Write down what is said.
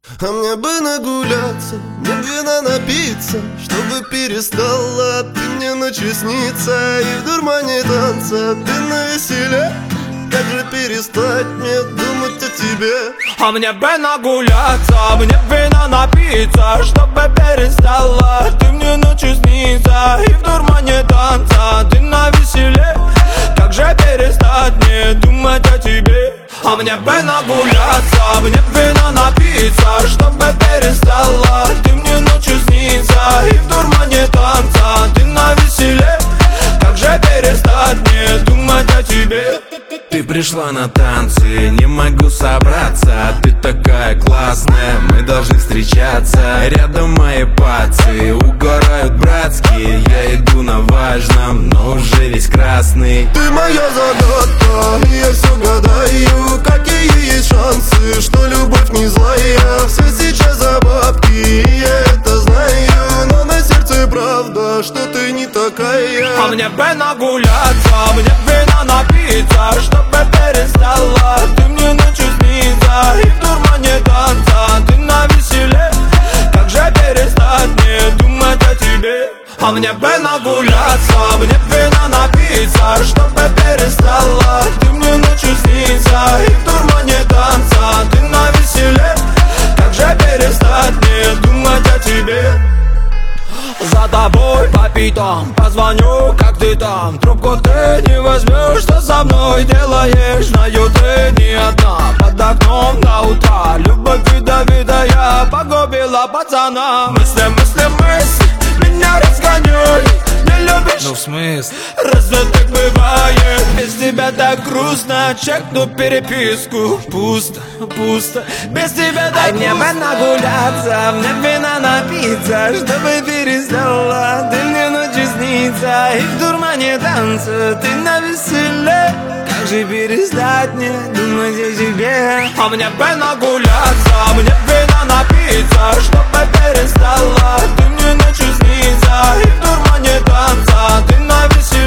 А мне бы нагуляться, мне вина напиться, чтобы перестала ты мне ночью сниться. И в дурмане танца ты навеселе. Как же перестать мне думать о тебе? А мне бы нагуляться, мне вина напиться, чтобы перестала ты мне ночью сниться. И в дурмане танца ты навеселе. Как же перестать мне думать о тебе? А мне бы нагуляться, мне вина напиться, чтобы перестала ты мне ночью сниться. И в дурмане танца ты навеселе. Как же перестать мне думать о тебе? Ты пришла на танцы, не могу собраться. Ты такая классная, мы должны встречаться. Рядом мои пацы угорают братские. Я иду на важном, но уже весь красный. Ты моя загадка, и я все гадаю. Какие есть шансы, что любовь не злая? Все сейчас за бабки, и я это знаю. Но на сердце правда, что ты не такая. А мне бы нагуляться, мне вина напиться, чтобы перестала ты мне ночью сниться. И в дурмане танца ты навеселе. Как же перестать мне думать о тебе? А мне бы нагуляться, мне вина напиться, чтобы перестала ты мне ночью сниться. И в дурмане танца ты навеселе. Как же перестать мне думать о тебе? За тобой по пятам позвоню, как ты там. Трубку ты не возьмешь, что со мной делаешь? Знаю, ты не одна, под окном до утра. Любовь ядовитая погубила пацана. Мысли, меня разгоняй. Не любишь? Ну в смысле? Разве так бывает? Без тебя так грустно. Чекну переписку. Пусто, без тебя так грустно. Мне бы нагуляться, мне вина напиться, чтобы перестала ты мне ночью сниться. И в дурмане танца ты навеселе. Как же перестать мне думать о тебе? А мне бы нагуляться, мне вина напиться, чтобы перестала ты мне ночью сниться. И в дурмане танца ты навеселе.